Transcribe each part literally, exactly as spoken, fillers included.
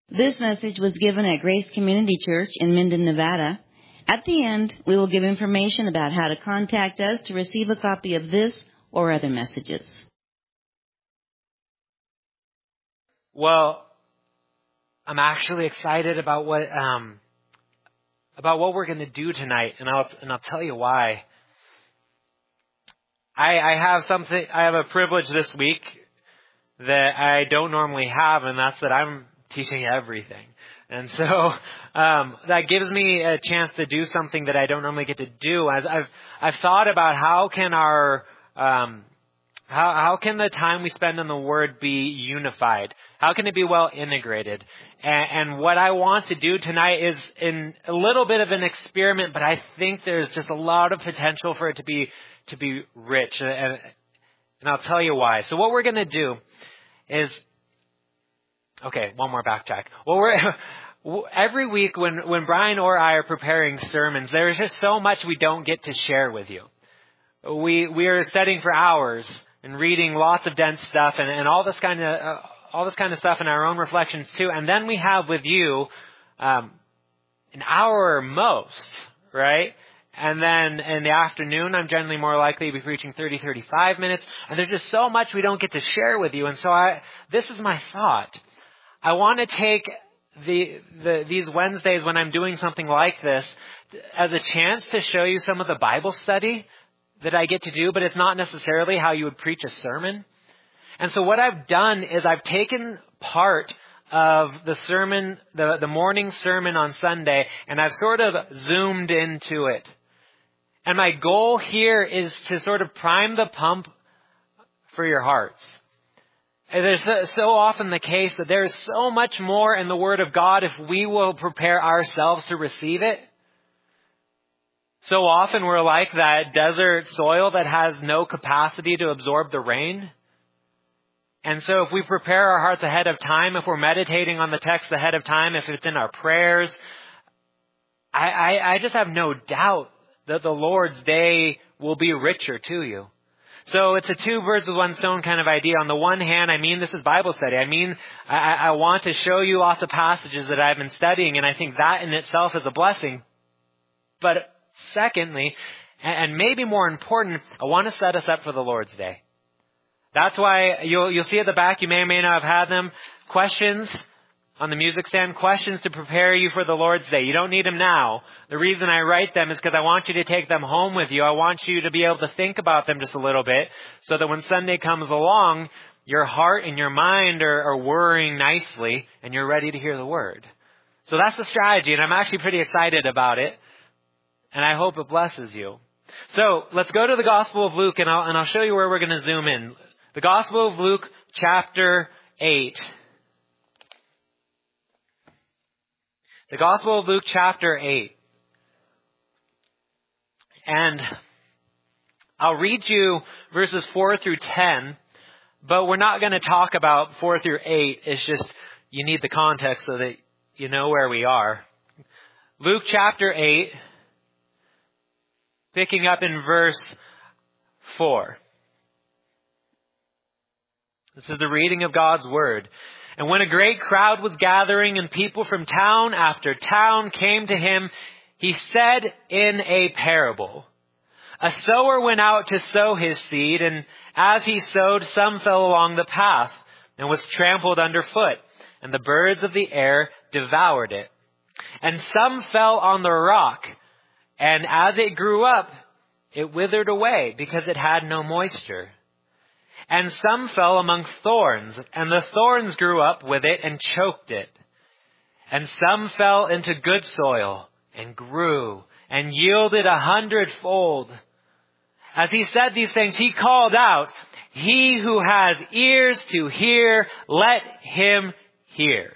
This message was given at Grace Community Church in Minden, Nevada. At the end, we will give information about how to contact us to receive a copy of this or other messages. Well, I'm actually excited about what um, about what we're going to do tonight, and I'll and I'll tell you why. I, I have something. I have a privilege this week that I don't normally have, and that's that I'm teaching everything. And so um, that gives me a chance to do something that I don't normally get to do. As I've I've thought about how can our um, how how can the time we spend on the Word be unified? How can it be well integrated? And, and what I want to do tonight is in a little bit of an experiment, but I think there's just a lot of potential for it to be to be rich, and, and I'll tell you why. So what we're going to do is. Okay, one more backtrack. Well, we're every week when, when Brian or I are preparing sermons, there's just so much we don't get to share with you. We we are studying for hours and reading lots of dense stuff and, and all this kind of uh, all this kind of stuff in our own reflections too. And then we have with you um, an hour most, right? And then in the afternoon, I'm generally more likely to be preaching thirty, thirty-five minutes. And there's just so much we don't get to share with you. And so I this is my thought. I want to take the, the these Wednesdays when I'm doing something like this as a chance to show you some of the Bible study that I get to do, but it's not necessarily how you would preach a sermon. And so what I've done is I've taken part of the sermon, the, the morning sermon on Sunday, and I've sort of zoomed into it. And my goal here is to sort of prime the pump for your hearts. There's so often the case that there's so much more in the Word of God if we will prepare ourselves to receive it. So often we're like that desert soil that has no capacity to absorb the rain. And so if we prepare our hearts ahead of time, if we're meditating on the text ahead of time, if it's in our prayers, I, I, I just have no doubt that the Lord's day will be richer to you. So it's a two birds with one stone kind of idea. On the one hand, I mean, this is Bible study. I mean, I, I want to show you lots of passages that I've been studying, and I think that in itself is a blessing. But secondly, and maybe more important, I want to set us up for the Lord's Day. That's why you'll, you'll see at the back, you may or may not have had them, questions on the music stand, questions to prepare you for the Lord's Day. You don't need them now. The reason I write them is because I want you to take them home with you. I want you to be able to think about them just a little bit so that when Sunday comes along, your heart and your mind are, are whirring nicely and you're ready to hear the Word. So that's the strategy, and I'm actually pretty excited about it, and I hope it blesses you. So let's go to the Gospel of Luke, and I'll, and I'll show you where we're going to zoom in. The Gospel of Luke, chapter eight. The Gospel of Luke, chapter eight. And I'll read you verses four through ten, but we're not going to talk about four through eight. It's just you need the context so that you know where we are. Luke, chapter eight, picking up in verse four. This is the reading of God's Word. And when a great crowd was gathering and people from town after town came to him, he said in a parable, a sower went out to sow his seed, and as he sowed, some fell along the path and was trampled underfoot, and the birds of the air devoured it. And some fell on the rock, and as it grew up, it withered away because it had no moisture. And some fell among thorns, and the thorns grew up with it and choked it. And some fell into good soil and grew and yielded a hundredfold. As he said these things, he called out, "He who has ears to hear, let him hear."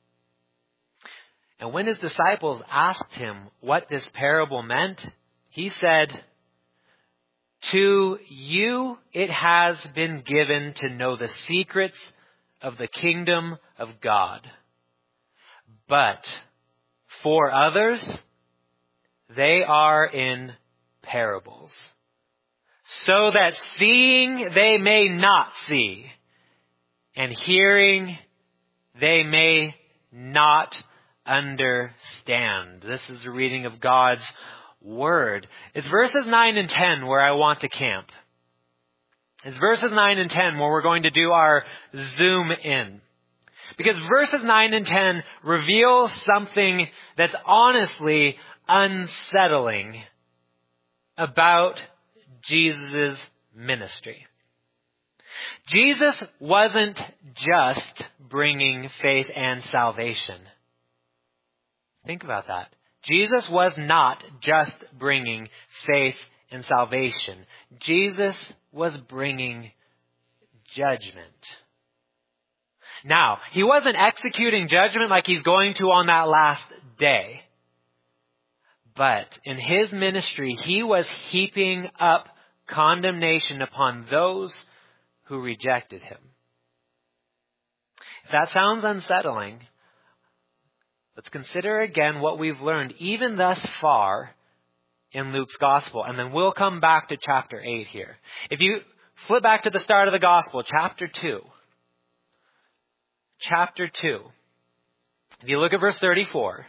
And when his disciples asked him what this parable meant, he said, "To you it has been given to know the secrets of the kingdom of God. But for others, they are in parables, so that seeing they may not see, and hearing they may not understand. This is a reading of God's Word. It's verses nine and ten where I want to camp. It's verses nine and ten where we're going to do our zoom in. Because verses nine and ten reveal something that's honestly unsettling about Jesus' ministry. Jesus wasn't just bringing faith and salvation. Think about that. Jesus was not just bringing faith and salvation. Jesus was bringing judgment. Now, he wasn't executing judgment like he's going to on that last day. But in his ministry, he was heaping up condemnation upon those who rejected him. If that sounds unsettling, let's consider again what we've learned even thus far in Luke's gospel. And then we'll come back to chapter eight here. If you flip back to the start of the gospel, chapter two. Chapter two. If you look at verse thirty-four.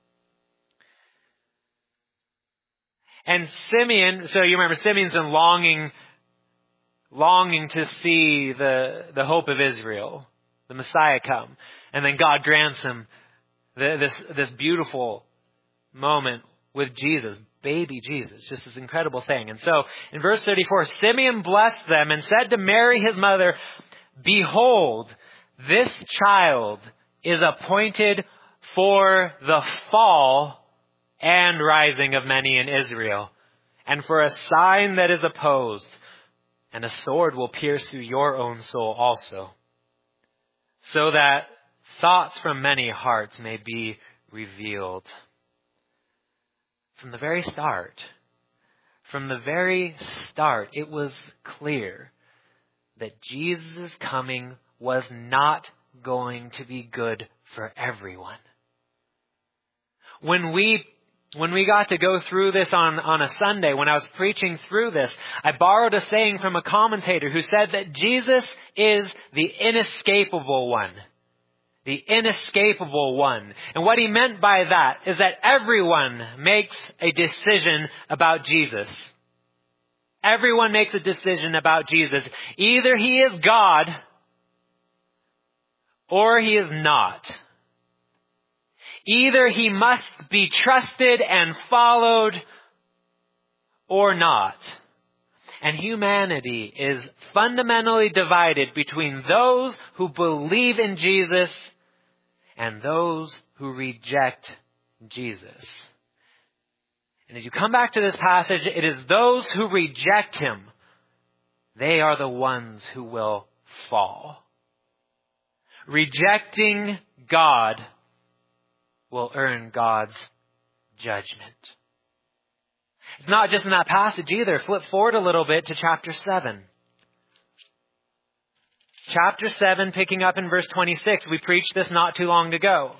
And Simeon, so you remember Simeon's been longing, longing to see the, the hope of Israel, the Messiah come. And then God grants him the, this, this beautiful moment with Jesus, baby Jesus, just this incredible thing. And so in verse thirty-four, Simeon blessed them and said to Mary his mother, "Behold, this child is appointed for the fall and rising of many in Israel, and for a sign that is opposed, and a sword will pierce through your own soul also, so that thoughts from many hearts may be revealed." From the very start, from the very start, it was clear that Jesus' coming was not going to be good for everyone. When we When we got to go through this on, on a Sunday, when I was preaching through this, I borrowed a saying from a commentator who said that Jesus is the inescapable one. The inescapable one. And what he meant by that is that everyone makes a decision about Jesus. Everyone makes a decision about Jesus. Either he is God or he is not. Either he must be trusted and followed or not. And humanity is fundamentally divided between those who believe in Jesus and those who reject Jesus. And as you come back to this passage, it is those who reject him. They are the ones who will fall. Rejecting God will earn God's judgment. It's not just in that passage either. Flip forward a little bit to chapter seven. Chapter seven, picking up in verse twenty-six. We preached this not too long ago.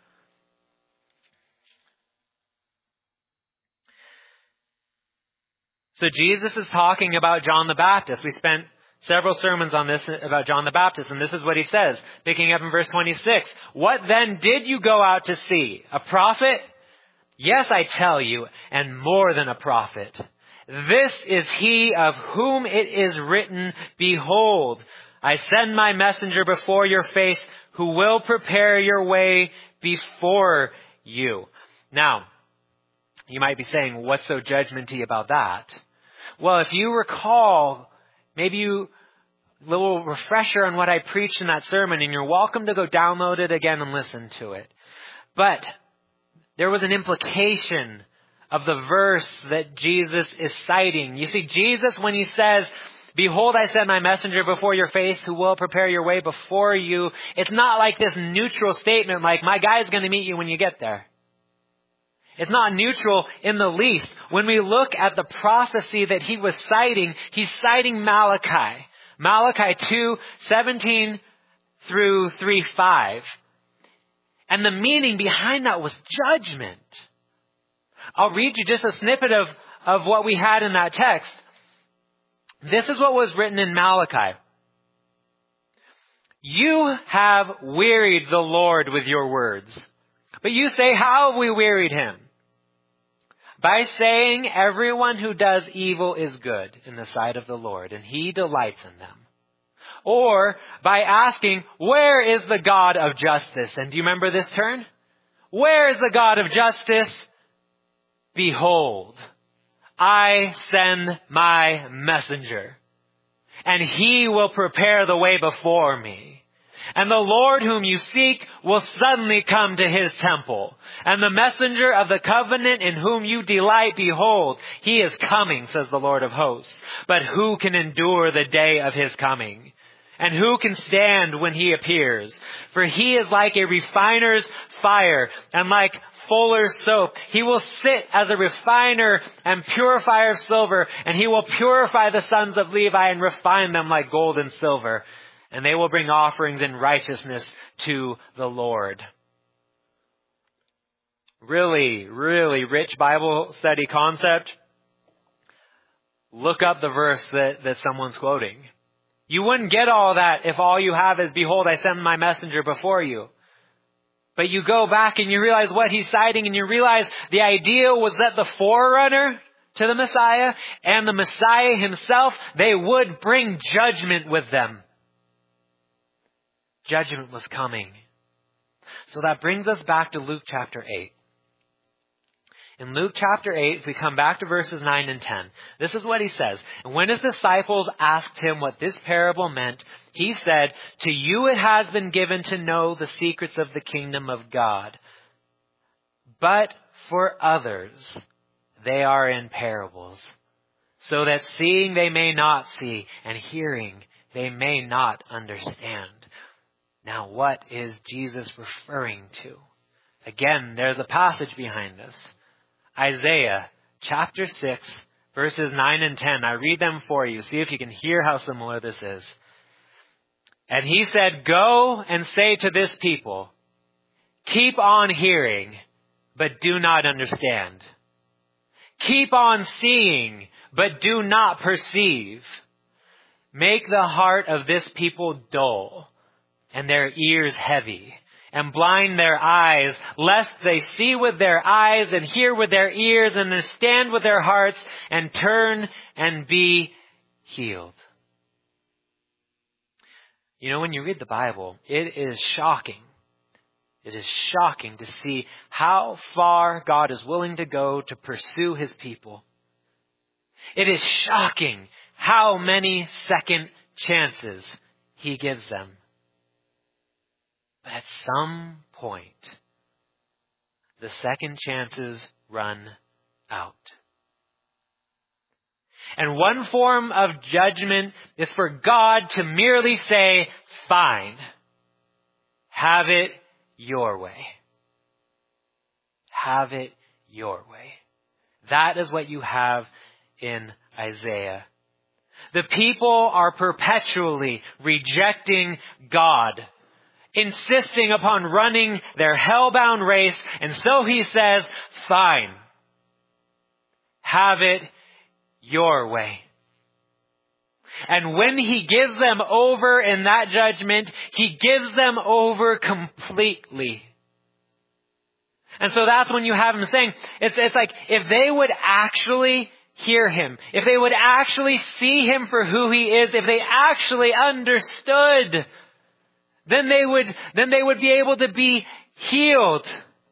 So Jesus is talking about John the Baptist. We spent several sermons on this about John the Baptist, and this is what he says, picking up in verse twenty-six. "What then did you go out to see? A prophet? Yes, I tell you, and more than a prophet. This is he of whom it is written, 'Behold, I send my messenger before your face, who will prepare your way before you.'" Now, you might be saying, what's so judgmenty about that? Well, if you recall, maybe you, a little refresher on what I preached in that sermon, and you're welcome to go download it again and listen to it. But there was an implication of the verse that Jesus is citing. You see, Jesus, when he says, "Behold, I send my messenger before your face who will prepare your way before you," it's not like this neutral statement like, my guy's going to meet you when you get there. It's not neutral in the least. When we look at the prophecy that he was citing, he's citing Malachi. Malachi two, seventeen through three, five. And the meaning behind that was judgment. I'll read you just a snippet of, of what we had in that text. This is what was written in Malachi. You have wearied the Lord with your words. But you say, how have we wearied him? By saying everyone who does evil is good in the sight of the Lord, and he delights in them. Or by asking, where is the God of justice? And do you remember this turn? Where is the God of justice? Behold, I send my messenger, and he will prepare the way before me. And the Lord whom you seek will suddenly come to his temple. And the messenger of the covenant in whom you delight, behold, he is coming, says the Lord of hosts. But who can endure the day of his coming? And who can stand when he appears? For he is like a refiner's fire and like fuller's soap. He will sit as a refiner and purifier of silver, and he will purify the sons of Levi and refine them like gold and silver. And they will bring offerings in righteousness to the Lord. Really, really rich Bible study concept. Look up the verse that, that someone's quoting. You wouldn't get all that if all you have is, behold, I send my messenger before you. But you go back and you realize what he's citing, and you realize the idea was that the forerunner to the Messiah and the Messiah himself, they would bring judgment with them. Judgment was coming. So that brings us back to Luke chapter eight. In Luke chapter eight, if we come back to verses nine and ten, this is what he says. And when his disciples asked him what this parable meant, he said, to you it has been given to know the secrets of the kingdom of God. But for others, they are in parables, so that seeing they may not see, and hearing they may not understand. Now, what is Jesus referring to? Again, there's a passage behind this. Isaiah chapter six, verses nine and ten. I read them for you. See if you can hear how similar this is. And he said, go and say to this people, keep on hearing, but do not understand. Keep on seeing, but do not perceive. Make the heart of this people dull, and their ears heavy, and blind their eyes, lest they see with their eyes, and hear with their ears, and understand with their hearts, and turn and be healed. You know, when you read the Bible, it is shocking. It is shocking to see how far God is willing to go to pursue his people. It is shocking how many second chances he gives them. But at some point, the second chances run out. And one form of judgment is for God to merely say, fine, have it your way. Have it your way. That is what you have in Isaiah. The people are perpetually rejecting God, insisting upon running their hell-bound race. And so he says, fine, have it your way. And when he gives them over in that judgment, he gives them over completely. And so that's when you have him saying, it's, it's like if they would actually hear him, if they would actually see him for who he is, if they actually understood, then they would, then they would be able to be healed.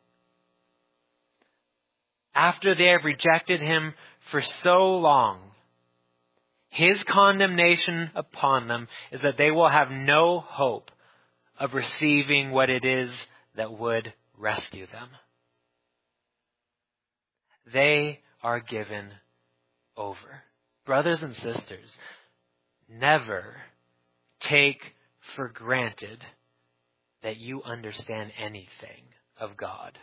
After they have rejected him for so long, his condemnation upon them is that they will have no hope of receiving what it is that would rescue them. They are given over. Brothers and sisters, never take for granted that you understand anything of God.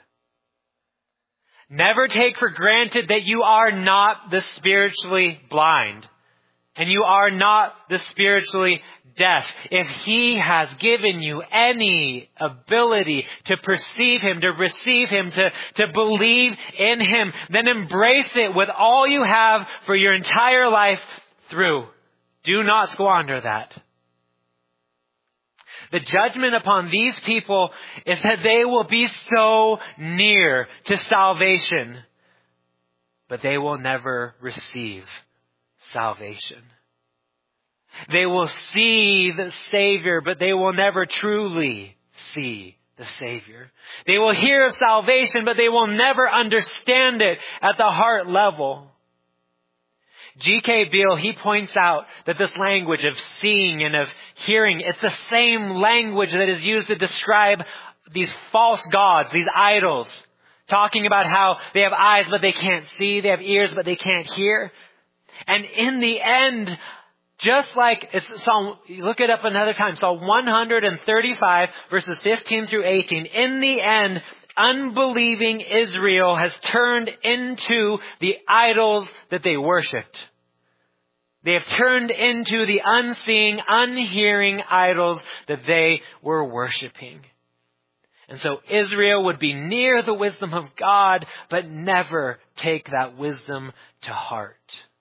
Never take for granted that you are not the spiritually blind and you are not the spiritually deaf. If he has given you any ability to perceive him, to receive him, to, to believe in him, then embrace it with all you have for your entire life through. Do not squander that. The judgment upon these people is that they will be so near to salvation, but they will never receive salvation. They will see the Savior, but they will never truly see the Savior. They will hear of salvation, but they will never understand it at the heart level. G K Beale, he points out that this language of seeing and of hearing, it's the same language that is used to describe these false gods, these idols, talking about how they have eyes but they can't see, they have ears but they can't hear. And in the end, just like it's Psalm, look it up another time, Psalm one thirty-five verses fifteen through eighteen. In the end, unbelieving Israel has turned into the idols that they worshipped. They have turned into the unseeing, unhearing idols that they were worshiping. And so Israel would be near the wisdom of God, but never take that wisdom to heart.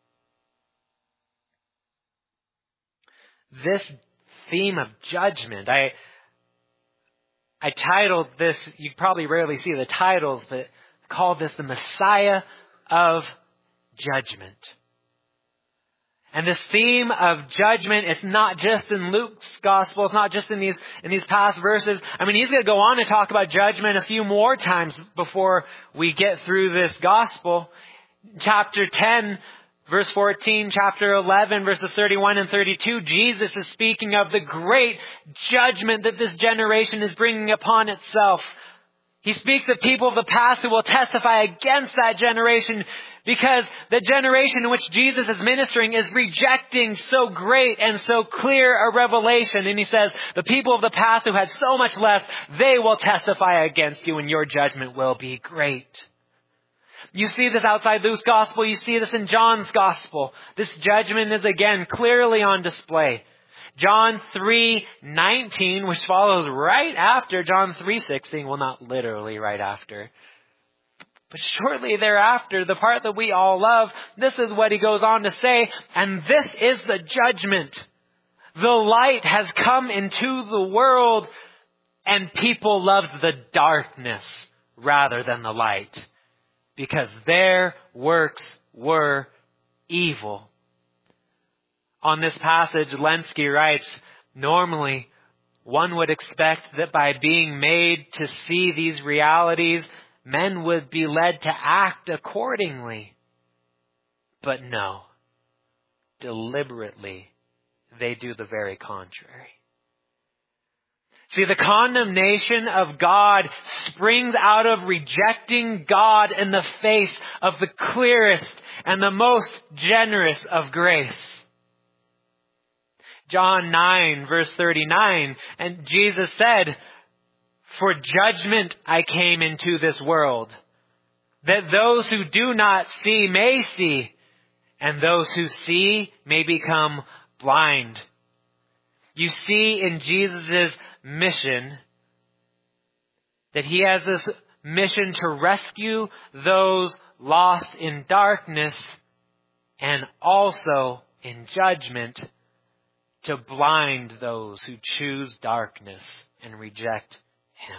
This theme of judgment, I I titled this, you probably rarely see the titles, but called this the Messiah of Judgment. And this theme of judgment, it's not just in Luke's gospel, it's not just in these in these past verses. I mean, he's going to go on and talk about judgment a few more times before we get through this gospel. Chapter ten, verse fourteen, chapter eleven, verses thirty-one and thirty-two, Jesus is speaking of the great judgment that this generation is bringing upon itself. He speaks of people of the past who will testify against that generation because the generation in which Jesus is ministering is rejecting so great and so clear a revelation. And he says, the people of the past who had so much less, they will testify against you and your judgment will be great. You see this outside Luke's gospel. You see this in John's gospel. This judgment is again clearly on display. John three nineteen, which follows right after John three sixteen. Well, not literally right after, but shortly thereafter, the part that we all love, this is what he goes on to say, and this is the judgment. The light has come into the world, and people loved the darkness rather than the light, because their works were evil. On this passage, Lenski writes, normally one would expect that by being made to see these realities, men would be led to act accordingly. But no, deliberately, they do the very contrary. See, the condemnation of God springs out of rejecting God in the face of the clearest and the most generous of grace. John nine, verse thirty-nine, and Jesus said, for judgment I came into this world, that those who do not see may see, and those who see may become blind. You see in Jesus' mission that he has this mission to rescue those lost in darkness and also in judgment to blind those who choose darkness and reject him.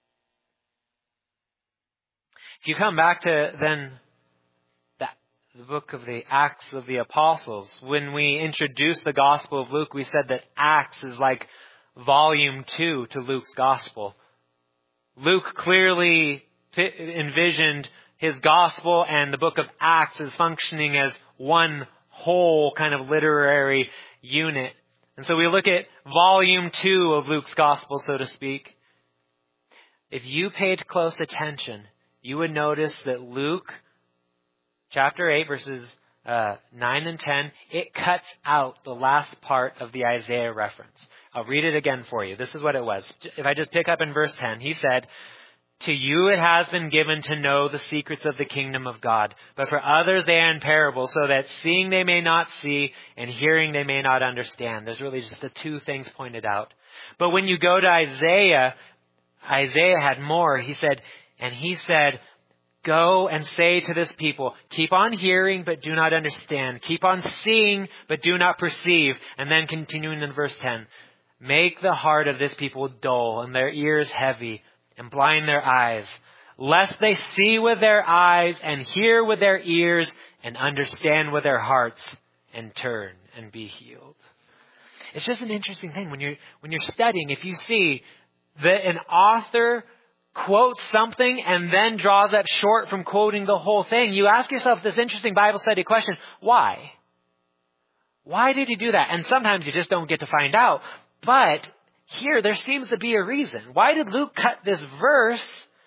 If you come back to then the, the book of the Acts of the Apostles, when we introduced the Gospel of Luke, we said that Acts is like volume two to Luke's Gospel. Luke clearly envisioned his Gospel and the book of Acts as functioning as one whole kind of literary unit. And so we look at volume two of Luke's Gospel, so to speak. If you paid close attention, you would notice that Luke chapter eight, verses uh, nine and ten, it cuts out the last part of the Isaiah reference. I'll read it again for you. This is what it was. If I just pick up in verse ten, he said, to you it has been given to know the secrets of the kingdom of God, but for others they are in parables, so that seeing they may not see and hearing they may not understand. There's really just the two things pointed out. But when you go to Isaiah, Isaiah had more. He said, and he said, go and say to this people, keep on hearing, but do not understand. Keep on seeing, but do not perceive. And then continuing in verse ten, make the heart of this people dull and their ears heavy and blind their eyes, lest they see with their eyes and hear with their ears and understand with their hearts and turn and be healed. It's just an interesting thing when you're when you're studying. If you see that an author quotes something and then draws up short from quoting the whole thing, you ask yourself this interesting Bible study question: why? Why did he do that? And sometimes you just don't get to find out. But here there seems to be a reason. Why did Luke cut this verse?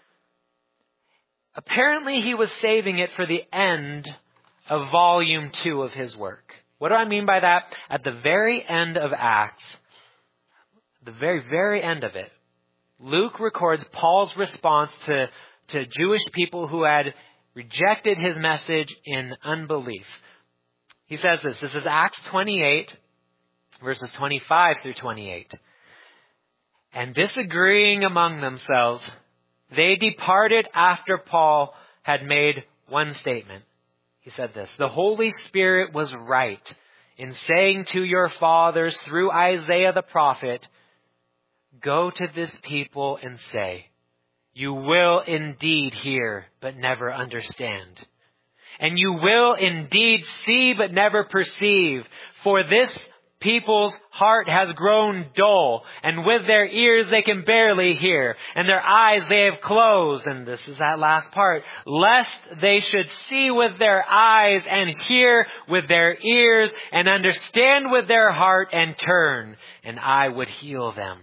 Apparently he was saving it for the end of volume two of his work. What do I mean by that? At the very end of Acts, the very, very end of it, Luke records Paul's response to, to Jewish people who had rejected his message in unbelief. He says this. This is Acts twenty-eight, verses twenty-five through twenty-eight. And disagreeing among themselves, they departed after Paul had made one statement. He said this: the Holy Spirit was right in saying to your fathers through Isaiah the prophet, go to this people and say, you will indeed hear, but never understand. And you will indeed see, but never perceive. For this people's heart has grown dull, and with their ears they can barely hear, and their eyes they have closed. And this is that last part. Lest they should see with their eyes and hear with their ears and understand with their heart and turn, and I would heal them.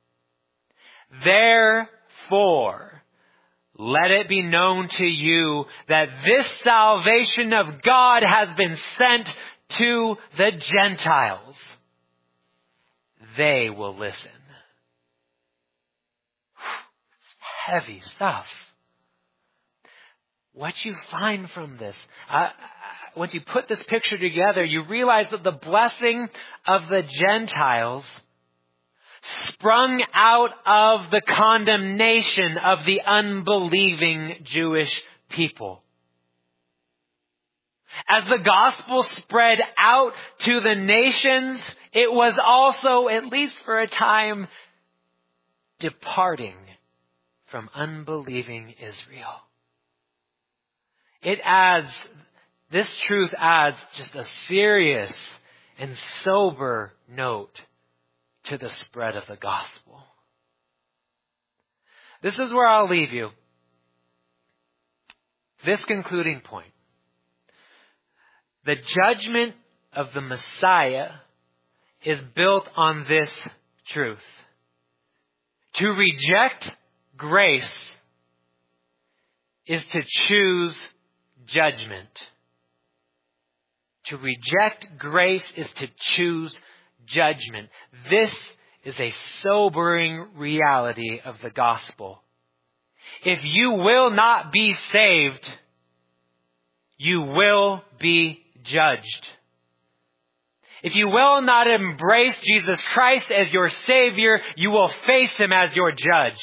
Therefore, let it be known to you that this salvation of God has been sent to the Gentiles. They will listen. Heavy stuff. What you find from this, uh, once you put this picture together, you realize that the blessing of the Gentiles sprung out of the condemnation of the unbelieving Jewish people. As the gospel spread out to the nations, it was also, at least for a time, departing from unbelieving Israel. It adds, this truth adds just a serious and sober note to the spread of the gospel. This is where I'll leave you. This concluding point. The judgment of the Messiah is built on this truth. To reject grace is to choose judgment. To reject grace is to choose judgment. This is a sobering reality of the gospel. If you will not be saved, you will be judged. If you will not embrace Jesus Christ as your Savior, you will face Him as your judge.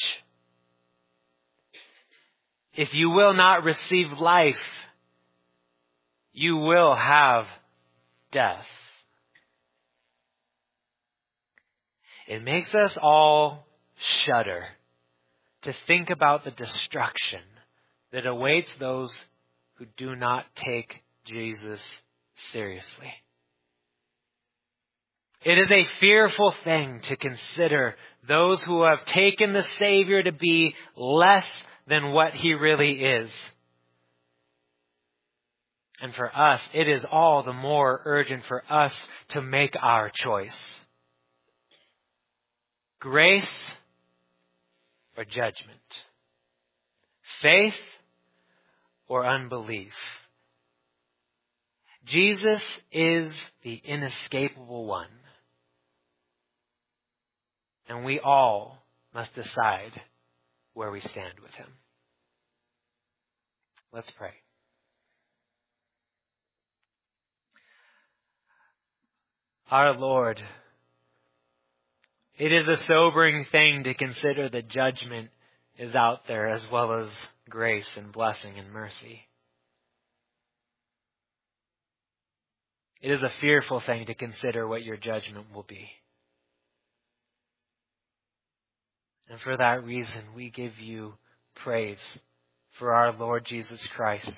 If you will not receive life, you will have death. It makes us all shudder to think about the destruction that awaits those who do not take Jesus seriously. It is a fearful thing to consider those who have taken the Savior to be less than what He really is. And for us, it is all the more urgent for us to make our choice. Grace or judgment? Faith or unbelief? Jesus is the inescapable one. And we all must decide where we stand with Him. Let's pray. Our Lord, it is a sobering thing to consider that judgment is out there as well as grace and blessing and mercy. It is a fearful thing to consider what your judgment will be. And for that reason, we give you praise for our Lord Jesus Christ.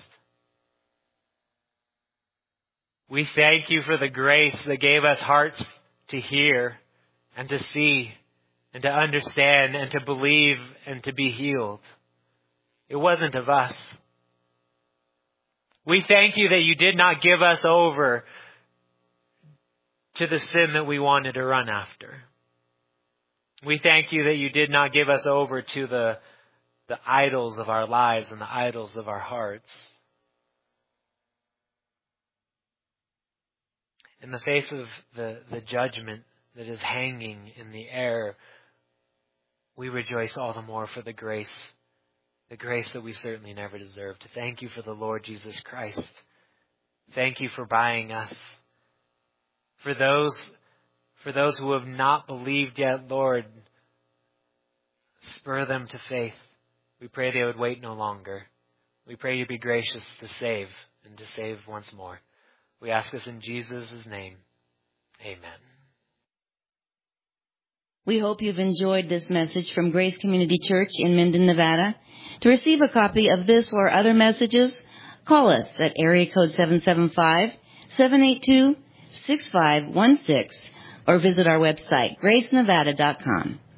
We thank you for the grace that gave us hearts to hear and to see and to understand and to believe and to be healed. It wasn't of us. We thank you that you did not give us over to the sin that we wanted to run after. We thank you that you did not give us over to the, the idols of our lives and the idols of our hearts. In the face of the, the judgment that is hanging in the air, we rejoice all the more for the grace, the grace that we certainly never deserved. Thank you for the Lord Jesus Christ. Thank you for buying us. For those For those who have not believed yet, Lord, spur them to faith. We pray they would wait no longer. We pray you be gracious to save and to save once more. We ask this in Jesus' name. Amen. We hope you've enjoyed this message from Grace Community Church in Minden, Nevada. To receive a copy of this or other messages, call us at area code seven seven five, seven eight two, six five one six. or visit our website, grace nevada dot com.